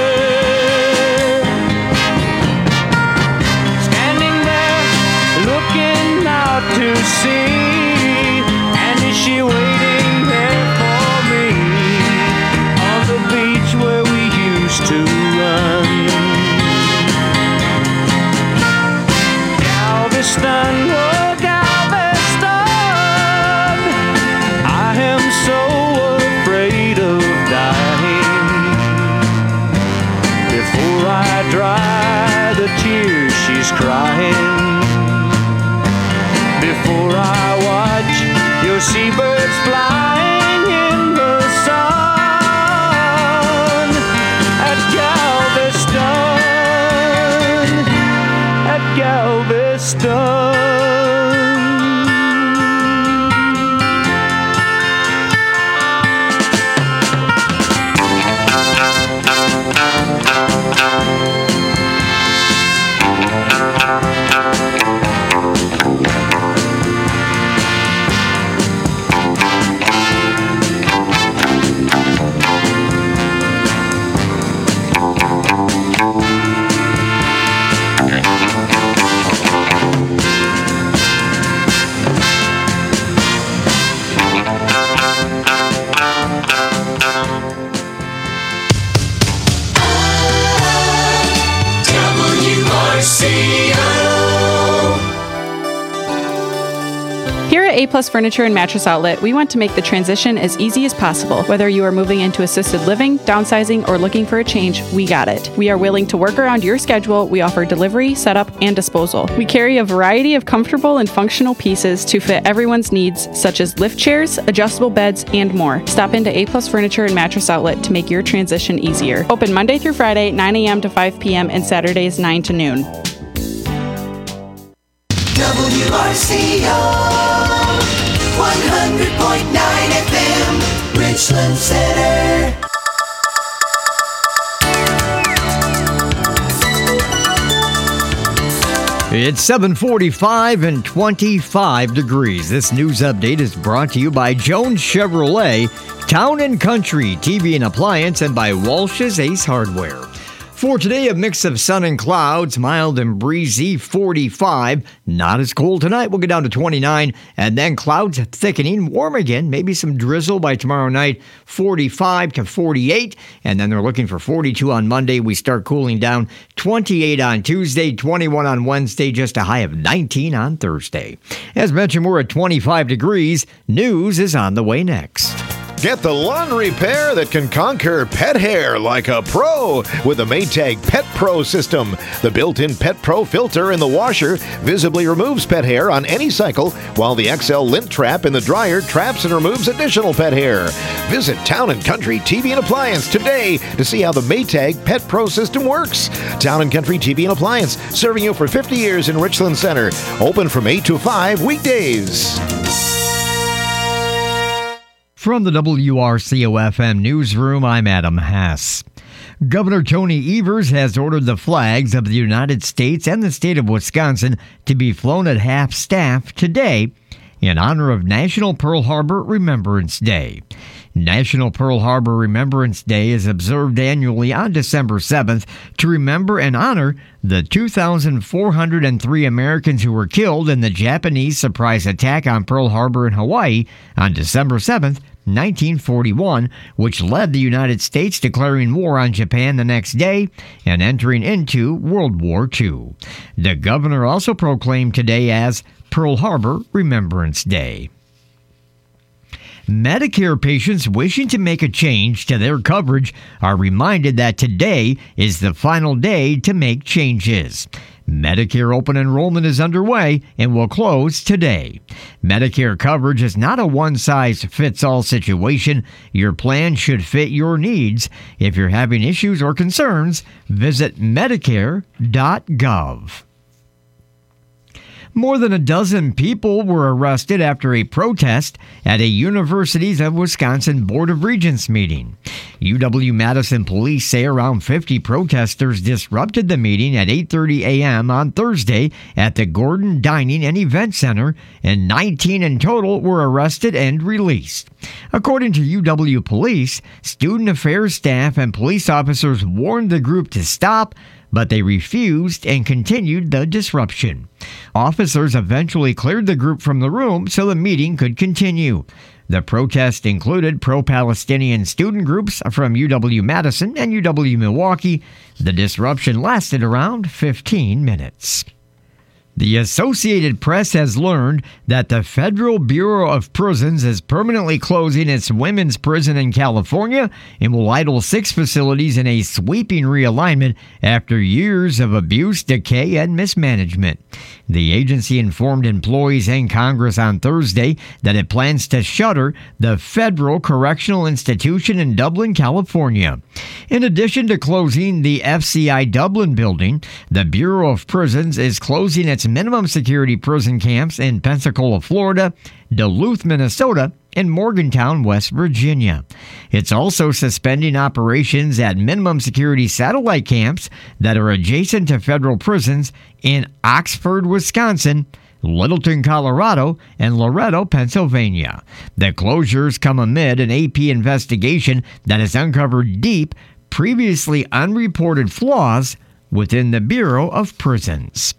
[SPEAKER 2] standing there looking out to sea. And is she waiting there for me on the beach where we used to run? Galveston, oh Galveston, I am so afraid of dying before I dry the tears she's crying, before I watch your seabirds flying in the sun at Galveston, at Galveston.
[SPEAKER 11] Here at A-Plus Furniture and Mattress Outlet, we want to make the transition as easy as possible. Whether you are moving into assisted living, downsizing, or looking for a change, we got it. We are willing to work around your schedule. We offer delivery, setup, and disposal. We carry a variety of comfortable and functional pieces to fit everyone's needs, such as lift chairs, adjustable beds, and more. Stop into A-Plus Furniture and Mattress Outlet to make your transition easier. Open Monday through Friday, 9 a.m. to 5 p.m. and Saturdays, 9 to noon.
[SPEAKER 2] WRCO 100.9 FM, Richland Center.
[SPEAKER 7] It's 7:45 and 25 degrees. This news update is brought to you by Jones Chevrolet, Town and Country TV and Appliance, and by Walsh's Ace Hardware. For today, a mix of sun and clouds, mild and breezy, 45. Not as cold tonight. We'll get down to 29. And then clouds thickening, warm again. Maybe some drizzle by tomorrow night, 45 to 48. And then they're looking for 42 on Monday. We start cooling down, 28 on Tuesday, 21 on Wednesday, just a high of 19 on Thursday. As mentioned, we're at 25 degrees. News is on the way next.
[SPEAKER 13] Get the lawn repair that can conquer pet hair like a pro with the Maytag Pet Pro system. The built-in Pet Pro filter in the washer visibly removes pet hair on any cycle, while the XL lint trap in the dryer traps and removes additional pet hair. Visit Town & Country TV and Appliance today to see how the Maytag Pet Pro system works. Town & Country TV and Appliance, serving you for 50 years in Richland Center. Open from 8 to 5 weekdays.
[SPEAKER 7] From the WRCO-FM newsroom, I'm Adam Hass. Governor Tony Evers has ordered the flags of the United States and the state of Wisconsin to be flown at half-staff today in honor of National Pearl Harbor Remembrance Day. National Pearl Harbor Remembrance Day is observed annually on December 7th to remember and honor the 2,403 Americans who were killed in the Japanese surprise attack on Pearl Harbor in Hawaii on December 7th, 1941, which led the United States declaring war on Japan the next day and entering into World War II. The governor also proclaimed today as Pearl Harbor Remembrance Day. Medicare patients wishing to make a change to their coverage are reminded that today is the final day to make changes. Medicare open enrollment is underway and will close today. Medicare coverage is not a one-size-fits-all situation. Your plan should fit your needs. If you're having issues or concerns, visit Medicare.gov. More than a dozen people were arrested after a protest at a Universities of Wisconsin Board of Regents meeting. UW-Madison police say around 50 protesters disrupted the meeting at 8:30 a.m. on Thursday at the Gordon Dining and Event Center, and 19 in total were arrested and released. According to UW police, student affairs staff and police officers warned the group to stop, but they refused and continued the disruption. Officers eventually cleared the group from the room so the meeting could continue. The protest included pro-Palestinian student groups from UW-Madison and UW-Milwaukee. The disruption lasted around 15 minutes. The Associated Press has learned that the Federal Bureau of Prisons is permanently closing its women's prison in California and will idle 6 facilities in a sweeping realignment after years of abuse, decay, and mismanagement. The agency informed employees and Congress on Thursday that it plans to shutter the Federal Correctional Institution in Dublin, California. In addition to closing the FCI Dublin building, the Bureau of Prisons is closing its minimum security prison camps in Pensacola, Florida, Duluth, Minnesota, and Morgantown, West Virginia. It's also suspending operations at minimum security satellite camps that are adjacent to federal prisons in Oxford, Wisconsin, Littleton, Colorado, and Loretto, Pennsylvania. The closures come amid an AP investigation that has uncovered deep, previously unreported flaws within the Bureau of Prisons.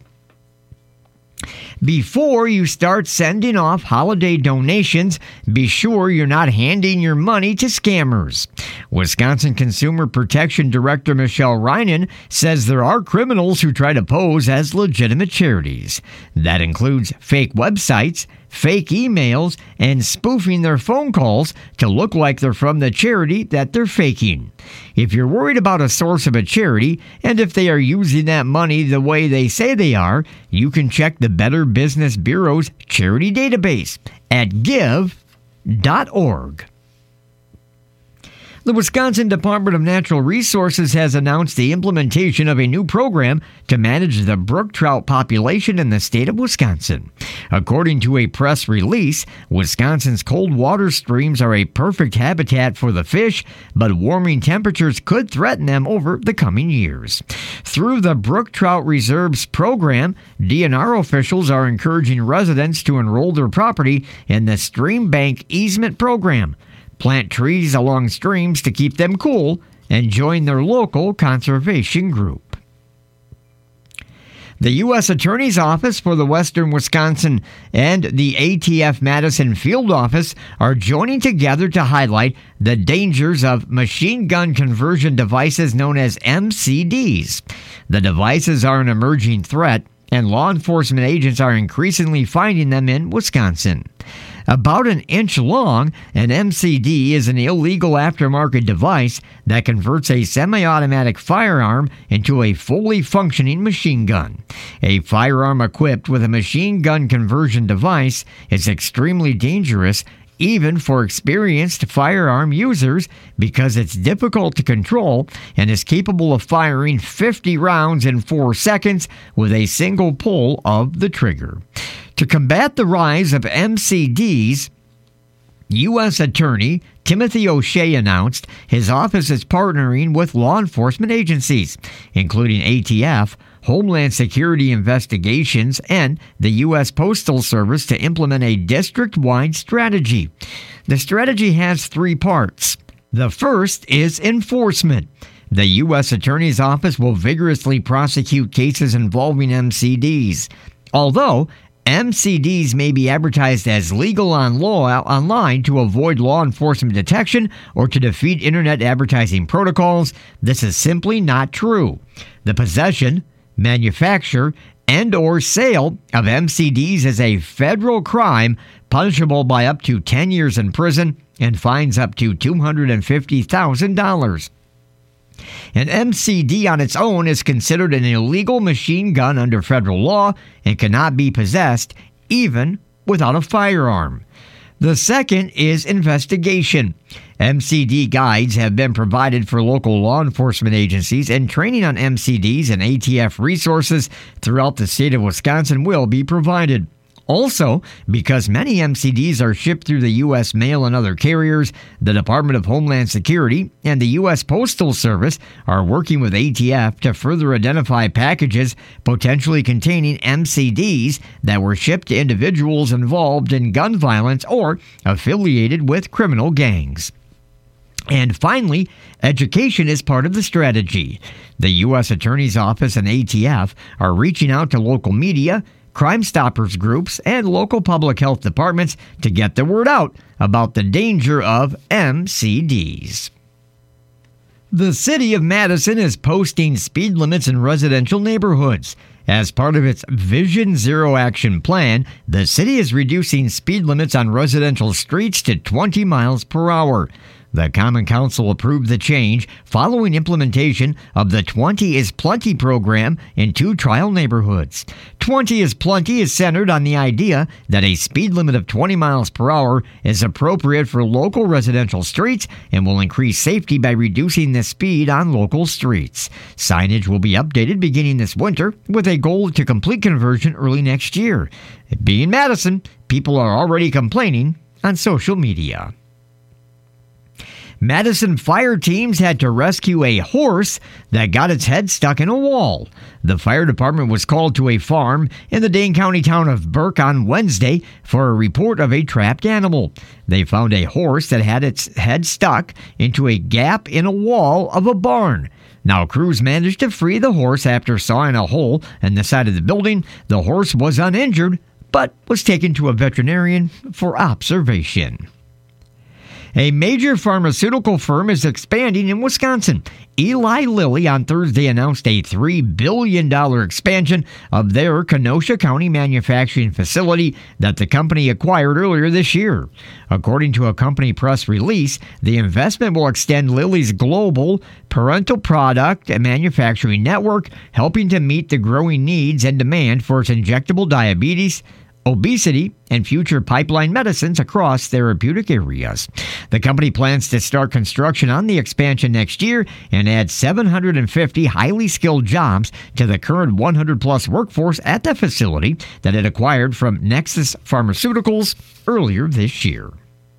[SPEAKER 7] Before you start sending off holiday donations, be sure you're not handing your money to scammers. Wisconsin Consumer Protection Director Michelle Reinen says there are criminals who try to pose as legitimate charities. That includes fake websites, fake emails, and spoofing their phone calls to look like they're from the charity that they're faking. If you're worried about a source of a charity, and if they are using that money the way they say they are, you can check the Better Business Bureau's charity database at give.org. The Wisconsin Department of Natural Resources has announced the implementation of a new program to manage the brook trout population in the state of Wisconsin. According to a press release, Wisconsin's cold water streams are a perfect habitat for the fish, but warming temperatures could threaten them over the coming years. Through the Brook Trout Reserves program, DNR officials are encouraging residents to enroll their property in the Stream Bank Easement Program, plant trees along streams to keep them cool, and join their local conservation group. The U.S. Attorney's Office for the Western Wisconsin and the ATF Madison Field Office are joining together to highlight the dangers of machine gun conversion devices known as MCDs. The devices are an emerging threat, and law enforcement agents are increasingly finding them in Wisconsin. About an inch long, an MCD is an illegal aftermarket device that converts a semi-automatic firearm into a fully functioning machine gun. A firearm equipped with a machine gun conversion device is extremely dangerous, even for experienced firearm users, because it's difficult to control and is capable of firing 50 rounds in 4 seconds with a single pull of the trigger. To combat the rise of MCDs, U.S. Attorney Timothy O'Shea announced his office is partnering with law enforcement agencies, including ATF, Homeland Security Investigations, and the U.S. Postal Service to implement a district-wide strategy. The strategy has 3 parts. The first is enforcement. The U.S. Attorney's Office will vigorously prosecute cases involving MCDs. Although MCDs may be advertised as legal online to avoid law enforcement detection or to defeat internet advertising protocols, this is simply not true. The possession, manufacture, and/or sale of MCDs is a federal crime punishable by up to 10 years in prison and fines up to $250,000. An MCD on its own is considered an illegal machine gun under federal law and cannot be possessed even without a firearm. The second is investigation. MCD guides have been provided for local law enforcement agencies, and training on MCDs and ATF resources throughout the state of Wisconsin will be provided. Also, because many MCDs are shipped through the U.S. mail and other carriers, the Department of Homeland Security and the U.S. Postal Service are working with ATF to further identify packages potentially containing MCDs that were shipped to individuals involved in gun violence or affiliated with criminal gangs. And finally, education is part of the strategy. The U.S. Attorney's Office and ATF are reaching out to local media, Crime Stoppers groups, and local public health departments to get the word out about the danger of MCDs. The City of Madison is posting speed limits in residential neighborhoods. As part of its Vision Zero action plan, the city is reducing speed limits on residential streets to 20 miles per hour. The Common Council approved the change following implementation of the 20 is Plenty program in 2 trial neighborhoods. 20 is Plenty is centered on the idea that a speed limit of 20 miles per hour is appropriate for local residential streets and will increase safety by reducing the speed on local streets. Signage will be updated beginning this winter with a goal to complete conversion early next year. Being Madison, people are already complaining on social media. Madison fire teams had to rescue a horse that got its head stuck in a wall. The fire department was called to a farm in the Dane County town of Burke on Wednesday for a report of a trapped animal. They found a horse that had its head stuck into a gap in a wall of a barn. Now, crews managed to free the horse after sawing a hole in the side of the building. The horse was uninjured, but was taken to a veterinarian for observation. A major pharmaceutical firm is expanding in Wisconsin. Eli Lilly on Thursday announced a $3 billion expansion of their Kenosha County manufacturing facility that the company acquired earlier this year. According to a company press release, the investment will extend Lilly's global parental product and manufacturing network, helping to meet the growing needs and demand for its injectable diabetes, obesity, and future pipeline medicines across therapeutic areas. The company plans to start construction on the expansion next year and add 750 highly skilled jobs to the current 100-plus workforce at the facility that it acquired from Nexus Pharmaceuticals earlier this year.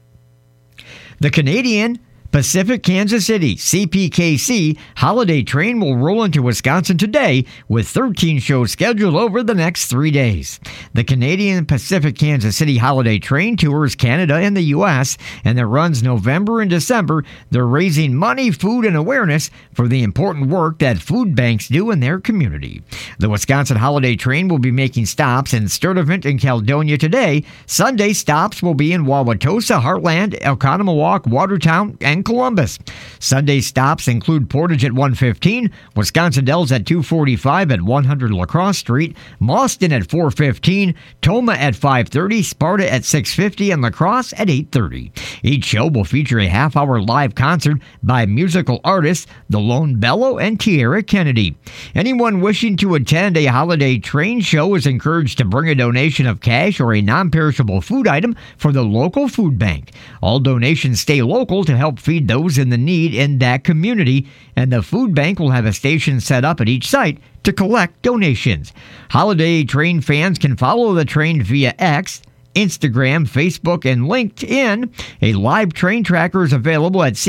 [SPEAKER 7] The Canadian Pacific Kansas City CPKC holiday train will roll into Wisconsin today with 13 shows scheduled over the next 3 days. The Canadian Pacific Kansas City holiday train tours Canada and the U.S. and that runs November and December. They're raising money, food, and awareness for the important work that food banks do in their community. The Wisconsin holiday train will be making stops in Sturtevant and Caledonia today. Sunday stops will be in Wauwatosa, Heartland, Oconomowoc, Watertown, and Columbus. Sunday stops include Portage at 1:15, Wisconsin Dells at 2:45 at 100 Lacrosse Street, Mauston at 4:15, Toma at 5:30, Sparta at 6:50, and Lacrosse at 8:30. Each show will feature a half-hour live concert by musical artists The Lone Bellow and Tierra Kennedy. Anyone wishing to attend a holiday train show is encouraged to bring a donation of cash or a non-perishable food item for the local food bank. All donations stay local to help feed those in the need in that community, and the food bank will have a station set up at each site to collect donations. Holiday train fans can follow the train via X, Instagram, Facebook, and LinkedIn. A live train tracker is available at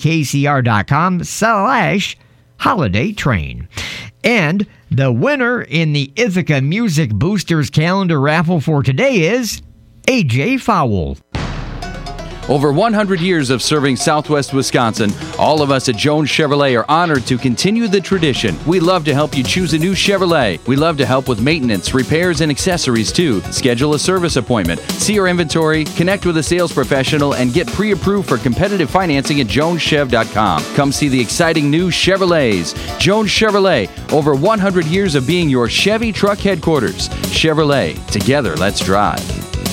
[SPEAKER 7] cpkcr.com/holiday train. And the winner in the Ithaca Music Boosters calendar raffle for today is AJ Fowle.
[SPEAKER 12] Over 100 years of serving Southwest Wisconsin, all of us at Jones Chevrolet are honored to continue the tradition. We love to help you choose a new Chevrolet. We love to help with maintenance, repairs, and accessories too. Schedule a service appointment, see our inventory, connect with a sales professional, and get pre-approved for competitive financing at joneschev.com. Come see the exciting new Chevrolets. Jones Chevrolet, over 100 years of being your Chevy truck headquarters. Chevrolet, together let's drive.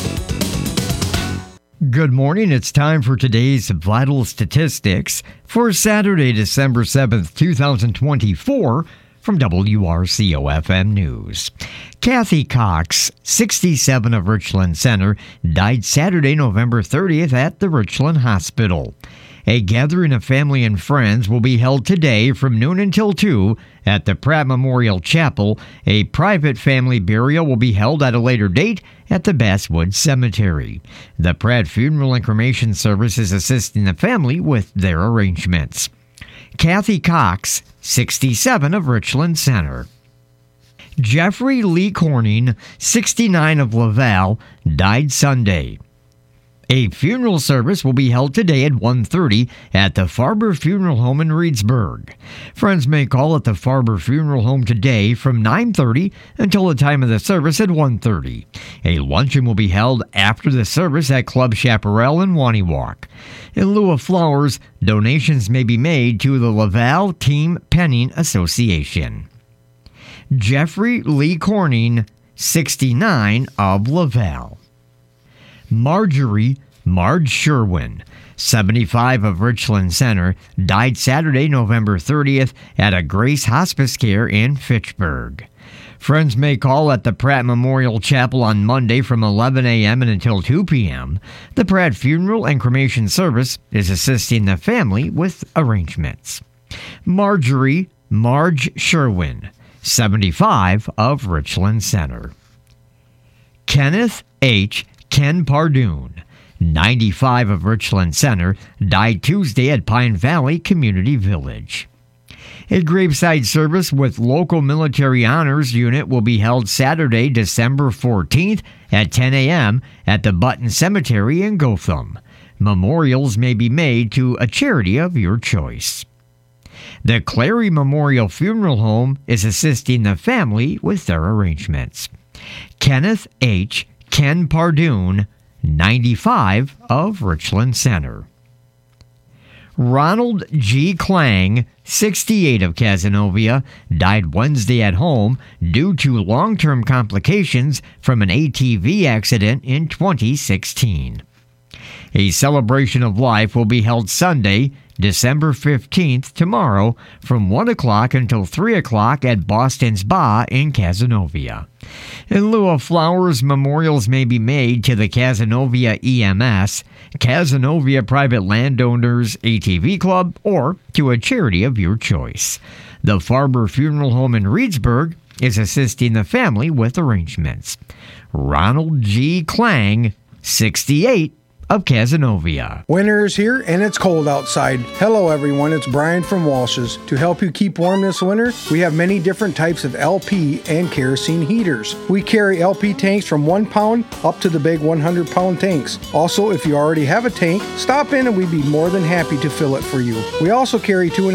[SPEAKER 7] Good morning. It's time for today's vital statistics for Saturday, December 7th, 2024 from WRCO-FM News. Kathy Cox, 67 of Richland Center, died Saturday, November 30th at the Richland Hospital. A gathering of family and friends will be held today from noon until 2 at the Pratt Memorial Chapel. A private family burial will be held at a later date at the Basswood Cemetery. The Pratt Funeral and Cremation Service is assisting the family with their arrangements. Kathy Cox, 67 of Richland Center. Jeffrey Lee Corning, 69 of Laval, died Sunday. A funeral service will be held today at 1:30 at the Farber Funeral Home in Reedsburg. Friends may call at the Farber Funeral Home today from 9:30 until the time of the service at 1:30. A luncheon will be held after the service at Club Chaparral in Waniwalk. In lieu of flowers, donations may be made to the Laval Team Penning Association. Jeffrey Lee Corning, 69 of Laval. Marge Sherwin, 75 of Richland Center, died Saturday, November 30th at a Grace Hospice Care in Fitchburg. Friends may call at the Pratt Memorial Chapel on Monday from 11 a.m. and until 2 p.m. The Pratt Funeral and Cremation Service is assisting the family with arrangements. Marge Sherwin, 75 of Richland Center. Kenneth H. Ken Pardoon, 95 of Richland Center, died Tuesday at Pine Valley Community Village. A graveside service with local military honors unit will be held Saturday, December 14th at 10 a.m. at the Button Cemetery in Gotham. Memorials may be made to a charity of your choice. The Clary Memorial Funeral Home is assisting the family with their arrangements. Kenneth H. Ken Pardoon, 95 of Richland Center. Ronald G. Klang, 68 of Cazenovia, died Wednesday at home due to long-term complications from an ATV accident in 2016. A celebration of life will be held Sunday, December 15th, tomorrow, from 1 o'clock until 3 o'clock at Boston Spa in Cazenovia. In lieu of flowers, memorials may be made to the Cazenovia EMS, Cazenovia Private Landowners ATV Club, or to a charity of your choice. The Farber Funeral Home in Reedsburg is assisting the family with arrangements. Ronald G. Klang, 68, of Cazenovia.
[SPEAKER 15] Winter is here and it's cold outside. Hello everyone, it's Brian from Walsh's. To help you keep warm this winter, we have many different types of LP and kerosene heaters. We carry LP tanks from 1 pound up to the big 100-pound tanks. Also, if you already have a tank, stop in and we'd be more than happy to fill it for you. We also carry 2.5